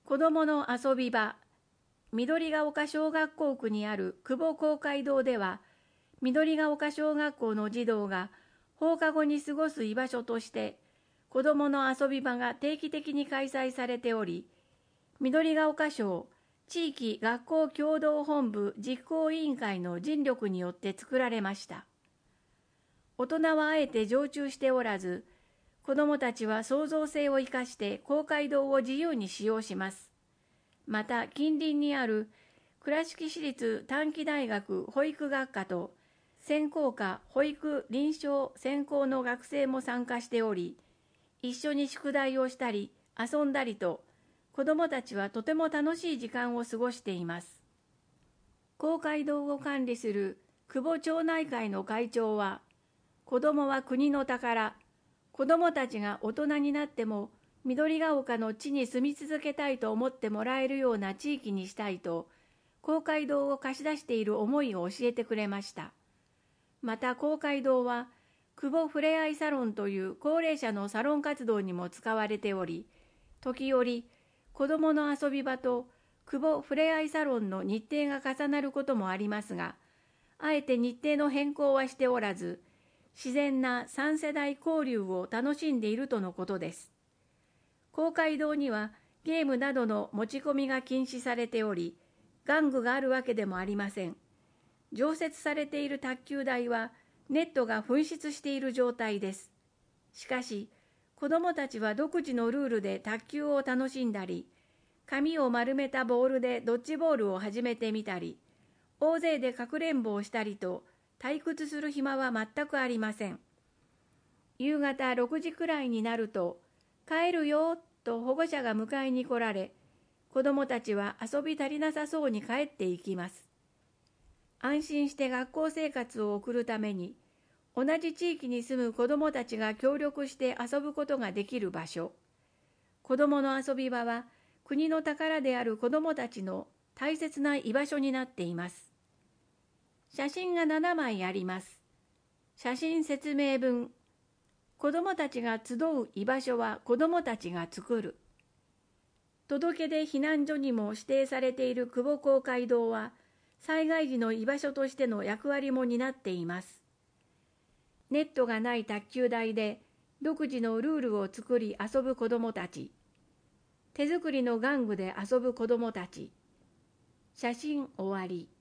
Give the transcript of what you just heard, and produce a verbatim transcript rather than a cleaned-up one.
子どもの遊び場、緑が丘小学校区にある久保公会堂では、緑が丘小学校の児童が放課後に過ごす居場所として、子どもの遊び場が定期的に開催されており、緑が丘小地域学校協同本部実行委員会の尽力によって作られました。大人はあえて常駐しておらず、子どもたちは創造性を生かして公会堂を自由に使用します。また、近隣にある倉敷市立短期大学保育学科と専攻科保育臨床専攻の学生も参加しており、一緒に宿題をしたり遊んだりと、子どもたちはとても楽しい時間を過ごしています。公会堂を管理する久保町内会の会長は、子どもは国の宝、子どもたちが大人になっても緑が丘の地に住み続けたいと思ってもらえるような地域にしたいと、公会堂を貸し出している思いを教えてくれました。また公会堂は、久保ふれあいサロンという高齢者のサロン活動にも使われており、時折、子どもの遊び場と久保ふれあいサロンの日程が重なることもありますが、あえて日程の変更はしておらず、自然な三世代交流を楽しんでいるとのことです。公会堂にはゲームなどの持ち込みが禁止されており、玩具があるわけでもありません。常設されている卓球台はネットが紛失している状態です。しかし、子どもたちは独自のルールで卓球を楽しんだり、紙を丸めたボールでドッジボールを始めてみたり、大勢でかくれんぼをしたりと、退屈する暇は全くありません。夕方ろくじくらいになると、帰るよと保護者が迎えに来られ、子どもたちは遊び足りなさそうに帰っていきます。安心して学校生活を送るために、同じ地域に住む子どもたちが協力して遊ぶことができる場所。子どもの遊び場は、国の宝である子どもたちの大切な居場所になっています。写真がななまいあります。写真説明文。子どもたちが集う居場所は子どもたちが作る。届け出避難所にも指定されている久保公会堂は、災害時の居場所としての役割も担っています。ネットがない卓球台で独自のルールを作り遊ぶ子どもたち。手作りの玩具で遊ぶ子どもたち。写真終わり。